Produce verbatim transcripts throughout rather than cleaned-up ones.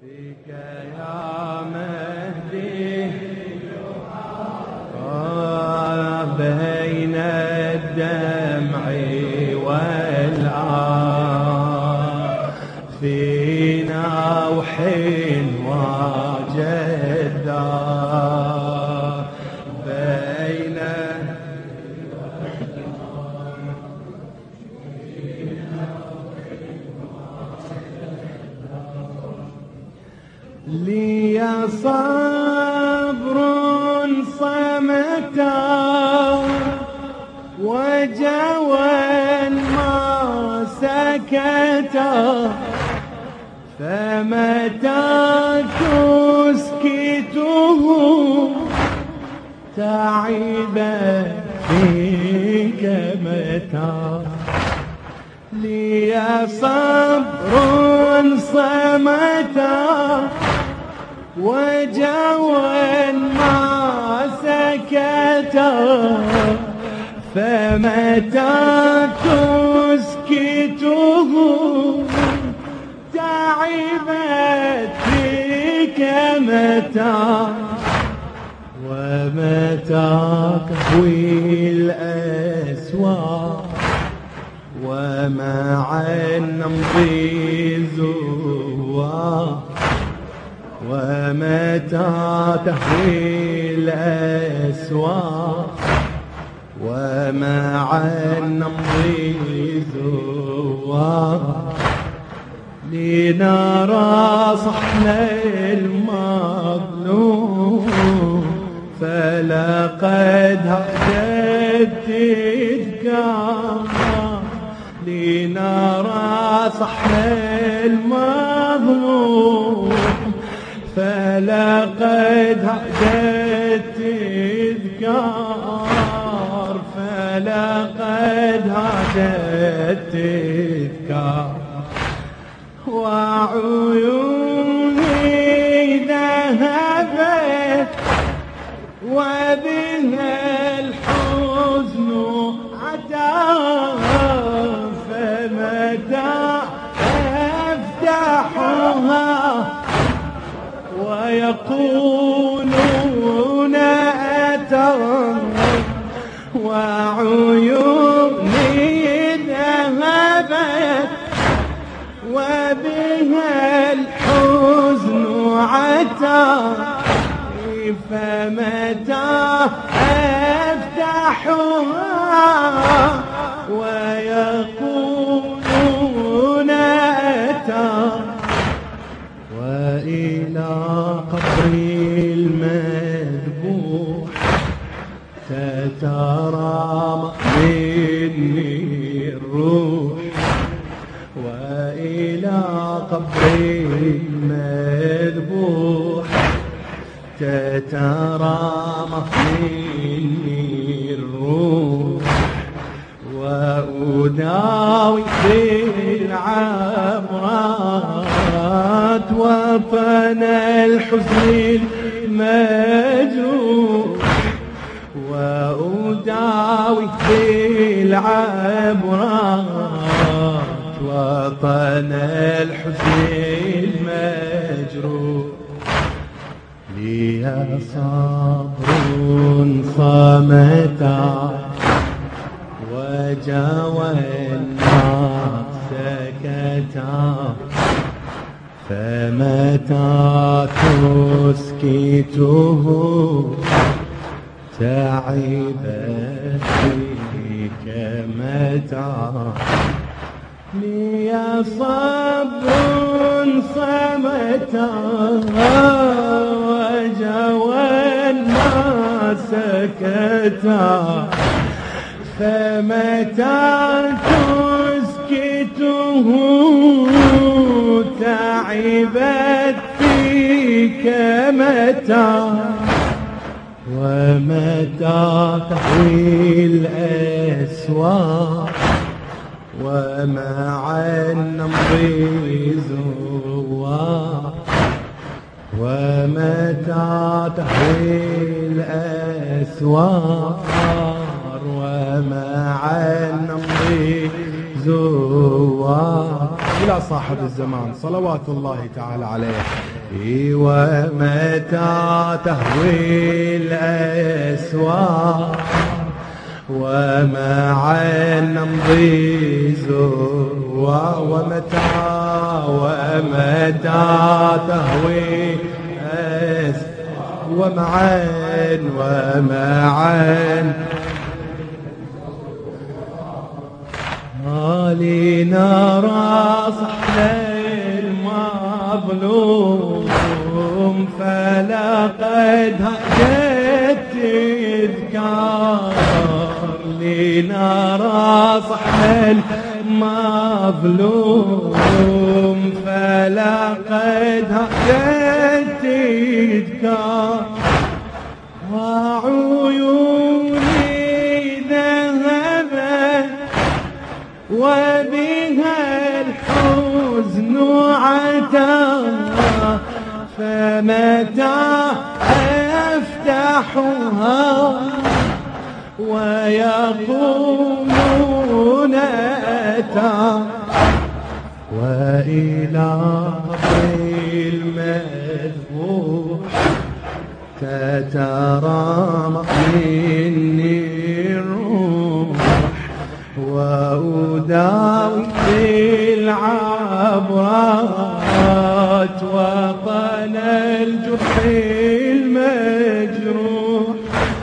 فيك يا مهدي بين الدمع والآه فينا وحين وجدا بين لي صبر صمتا وجوى ما سكتا فمتى تسكته تعب فيك متى لي صبر صمتا وجوى ما سكتا فمتى تسكته تعبت فيك متى ومتى تهوي الأسواق ومع النمضي زوار ومتى تهوي الأسواق ومع النمضي زوار لنرى صحن المظلوم فلقد هدت تذكار لنرى صحن المظلوم فلقد هدت تذكار فلقد هدت تذكار وعيوني ذهبت وبها الحزن عدا فمتى أفتحها ويقولون أتى وعيوني ذهبت وبها الحزن عتى فمتى أفتحها ويقولون أتى وإلى قبر المذبوح تترامى مني الروح وإلى قبر المذبوح تترامى مني الروح وأداوي بالعبرات وطن الحزن المجروح وأداوي بالعبرات وطن الحزن المجروح لي صبر صمتا وجوى الناس سكتا فمتى تسكته تعبت فيك متى لي صبر صمتا وجوى الناس سكتا فمتى تسكته تعبت فيك متى ومتى تهوي الأسواق ومع النمضي زوار ومتى تهوي الأسواق ومع النمضي زوار إلى يا صاحب الزمان صلوات الله تعالى عليه. ومتى تهوي الأسواق ومعا نمضي زوا ومتى ومتى تهوي ومعا ومعا علينا راصح للمظلوم فلقد هجت تذكار لينا راصح للمظلوم فلقد هجت تذكار وعيوني ذهبت وبها الحزن عتى فمتى أفتحها ويقولون أتى وإلى المذبوح تترامى مني الروح وأداوي بالعبرات وطن الجرح المجروح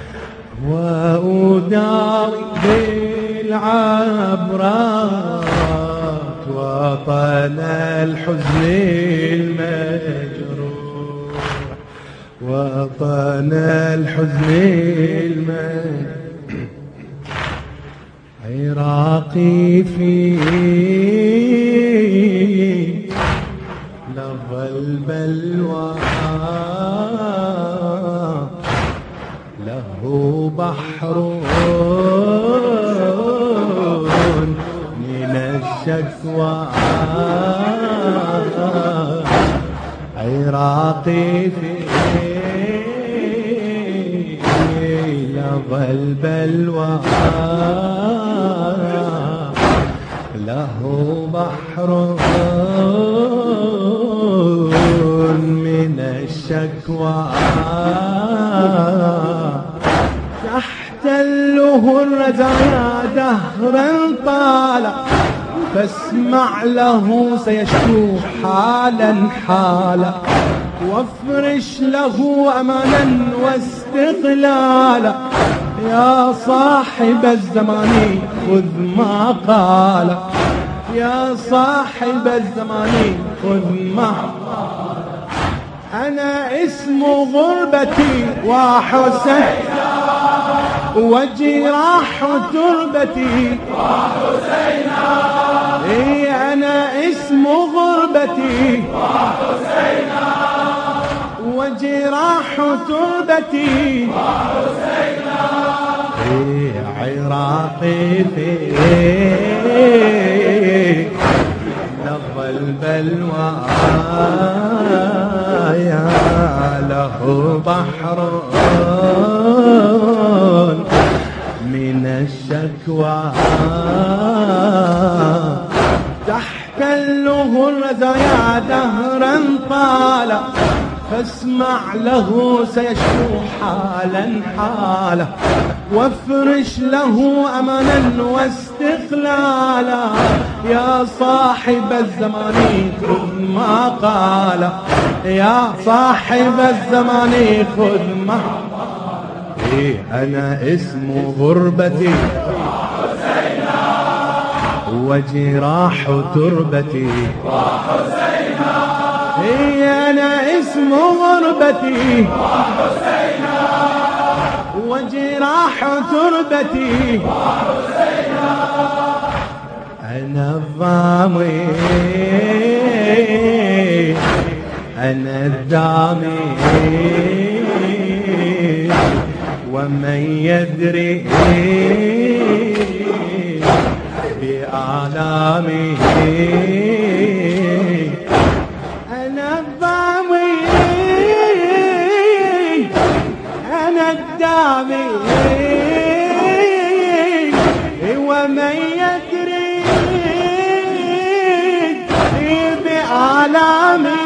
وأداوي بالعبرات وطن الحزن المجروح وطن الحزن المجروح عراقي في لظى البلوى له بحر من الشكوى عراقي في لظى البلوى له بحر من الشكوى تحتله الرزايا دهرا طالا فاسمع له سيشكو حالا حالا وافرش له أمانا واستغلالا يا صاحب الزمان خذ ما قال يا صاحب الزمان خذ ما قال أنا اسم غربتي وحسين وجراح تربتي وحسين إيه أنا اسم غربتي وحسين وجراح تربتي وحسين إيه عراقي في لظى البلوى يا له بحر من الشكوى تحتله الرزايا دهرا طالا فاسمع له سيشكو حالا حالا وافرش له أمانا واستقلالا يا صاحب الزمان خذ ما قال يا صاحب الزمان خذ ما إيه أنا اسم غربتي وجراح تربتي وحسينا إيه أنا اسم غربتي وحسينا وجراح تربتي وحسينا أنا الضامي أنا الدامي ومن يدري بآلامي أنا الضامي أنا الدامي ومن يدري الدامي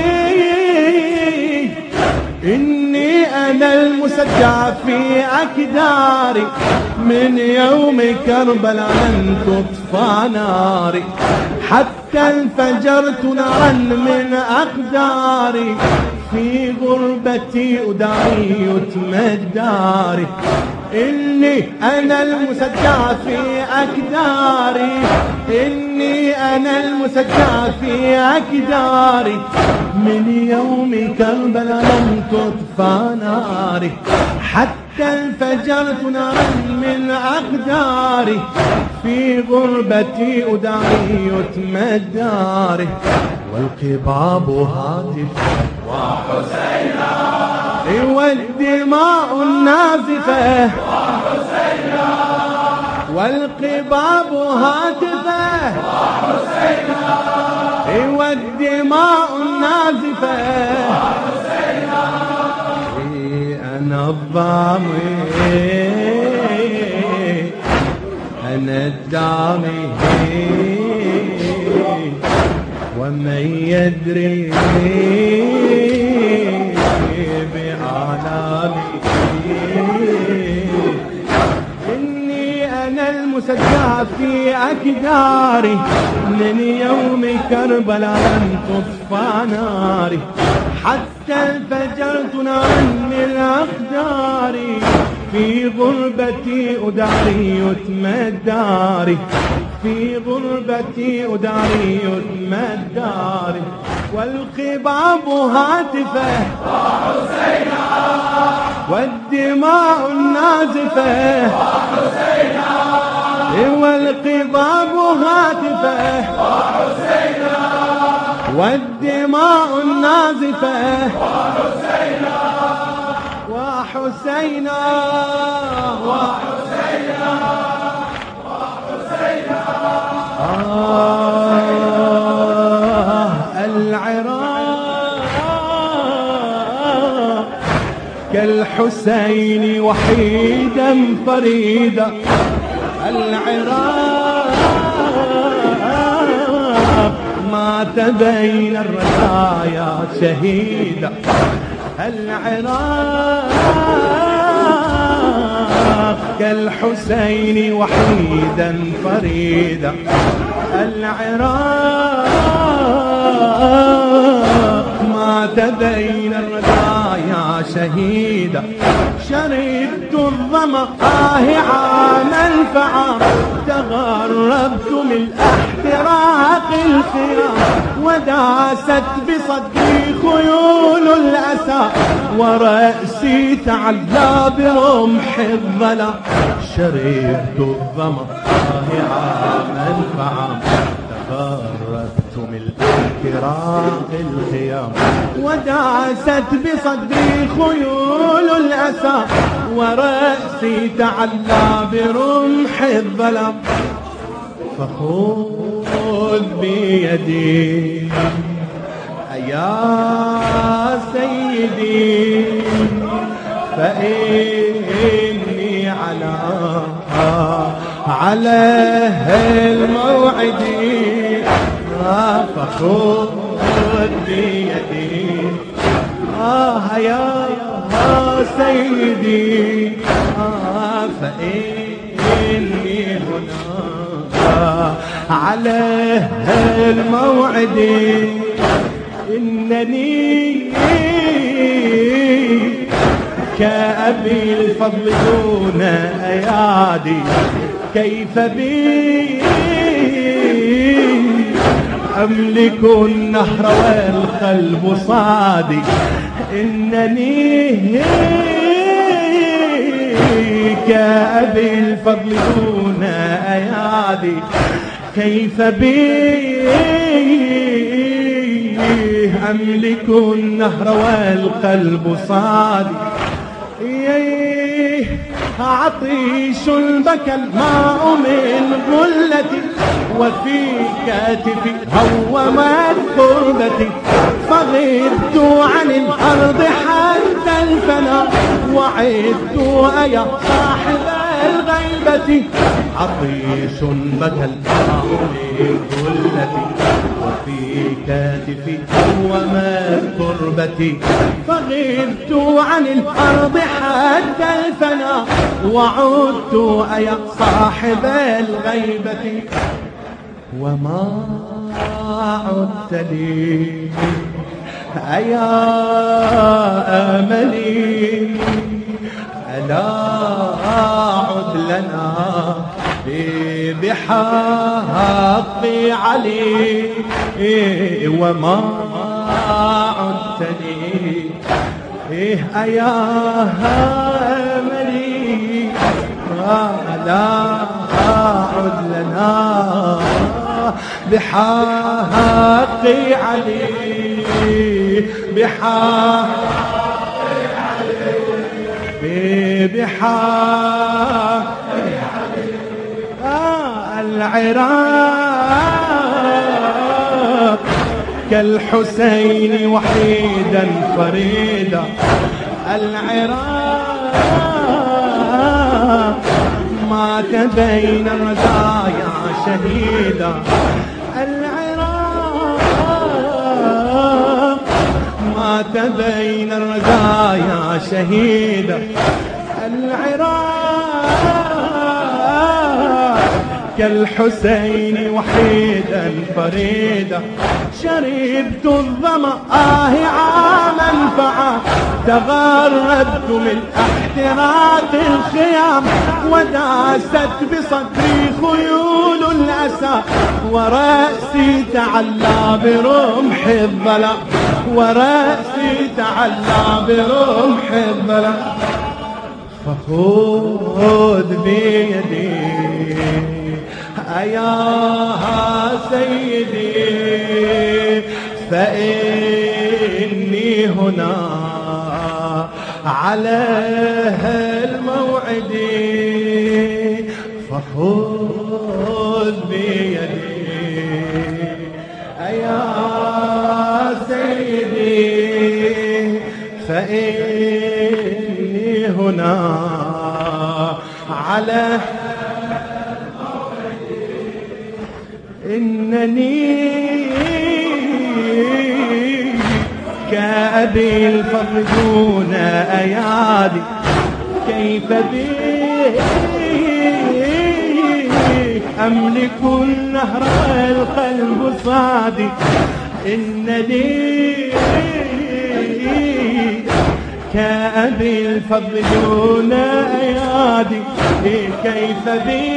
إني أنا المسجى في أكداري من يوم كربلاء لن تطفى ناري حتى انفجرت نارا من أقداري في غربتي أداري يتم داري إني أنا المسجى في أكداري إني أنا المسجى في أكداري من يوم كربلاء لم تطفى ناري حتى انفجرت نارا من أقداري في غربتي أداري يتم داري والقباب هاتف وحسينا والدماء النازفة وحسينا والقباب هاتفة وحسينا والدماء النازفة وحسينا أنا الضامي أنا الدامي ومن يدري بآلامي إني أنا المسجى في أكداري من يوم كربلاء لن تطفى ناري حتى انفجرت نارا من أقداري في غربتي أداري يتم داري في غربتي أداري يتم داري والقباب هاتفة وحسينا والدماء النازفة وحسينا والقباب هاتفة وحسينا والدماء النازفة وحسينا وحسينا وحسينا وحسينا آه العراق كالحسين وحيدا فريدا العراق مات بين الرزايا شهيدا العراق كالحسين وحيدا فريدا العراق مات بين الرزايا شهيدا شربت الظما آه عاما فعام تغربت من احتراق الخيام وداست بصدري خيول الأسى ورأسي تعلى برمح الظلا شربت الظما آه عاما فعام تغربت من احتراق الخيام وداست بصدري خيول الأسى ورأسي تعلى برمح الظلام فخذ بيدي يا سيدي فإني على على الموعد فخذ بيدي آه يا سيدي آه فإني هنا على الموعد إنني كأبي الفضل دون أيادي كيف بي أملك النهر والقلب صادي إنني كأبي الفضل دون أيادي كيف بي أملك النهر والقلب صادي عطيش بكى الماء من غلتي وفي كتفي هومت كربتي فغبت عن الأرض حتى الفنا وعدت أيا صاحب الغيبة عطيش بكى الماء من غلتي وفي كتفي وما كربتي، فغبت عن الأرض حتى الفنا وعدت أيا صاحب الغيبة، وما عدت لي أيا أملي، ألا عد لنا بحق علي، وما عدت لي أيا أملي، ألا عد لنا بحق علي، بحق بحق آه العراق كالحسين وحيدا فريدا، العراق مات بين الرزايا شهيدا، العراق مات بين الرزايا شهيدا، العراق كالحسين وحيدا فريدا، شربت الظمأ آه عاما فعام، تغربت من احتراق الخيام، وداست بصدري خيول الأسى، ورأسي تعلى برمح الظلام، ورأسي تعلى برمح الظلام، فخذ بيدي أيا سيدي، فإني هنا على الموعد، فخذ بيدي أيا سيدي، فإني هنا على إنني كأبي الفضل دون أيادي، كيف بي أملك النهر القلب صادي، إنني كأبي الفضل دون أيادي، كيف بي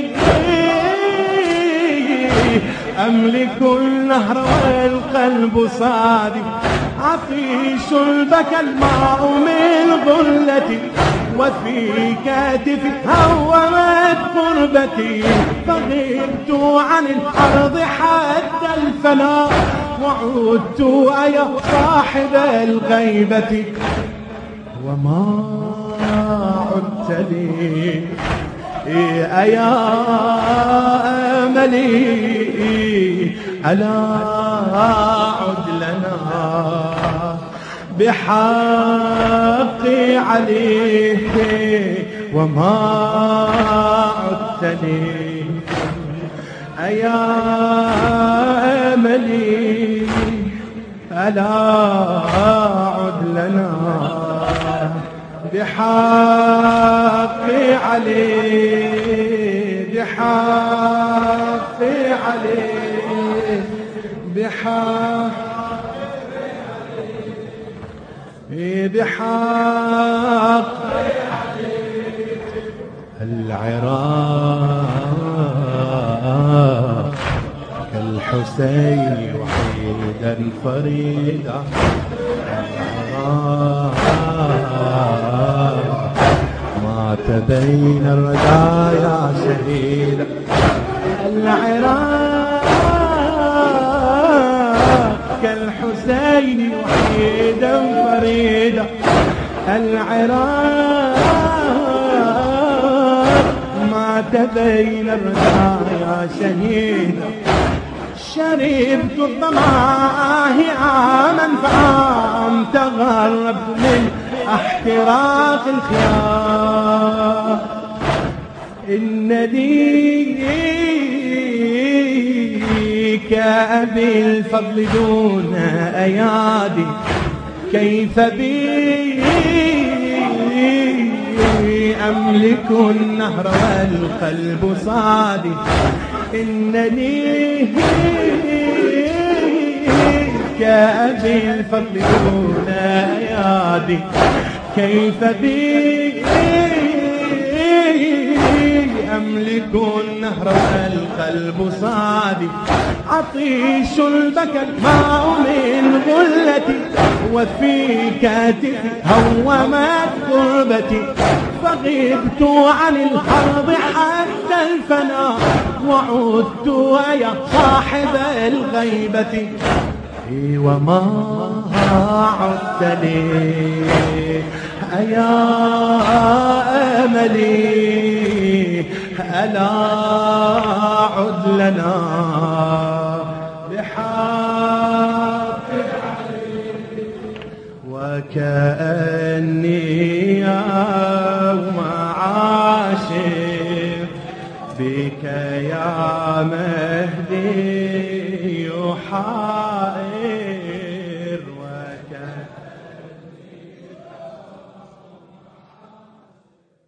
أملك النهر والقلب صادي، عطيش بكى الماء من غلتي، وفي كتفي هومت كربتي، فغبت عن الأرض حتى الفنا وعدت أيا صاحب الغيبة، وما عدت لي أيا أملي، ألا عد لنا بحق عليه، وما عدت لي أيا أملي، ألا عد لنا بحق عليه، بحق عليه، بحق بحق العراق كالحسين وحيدا فريدا، مات بين الرزايا شهيدا، العراق كالحسين وحيدا فريدا، العراق مات بين الرزايا شهيدا، شربت الظمآه عاما فعام، تغربت من احتراق الخيام، إنني وفيك أبي الفضل دون أيادي، كيف بي أملك النهر والقلب صادي، إنني كأبي الفضل دون أيادي، كيف بي أملك النهر والقلب صادي، عطيش البكى ماء من غلتي، وفي كتفي هومت غربتي، فغبت عن الحرب حتى الفناء، وعدت ويا صاحب الغيبة، وما عدت لي أيا أملي، ألا عد لنا بحق وكأني يوم عاشق بك يا مهدي يحاول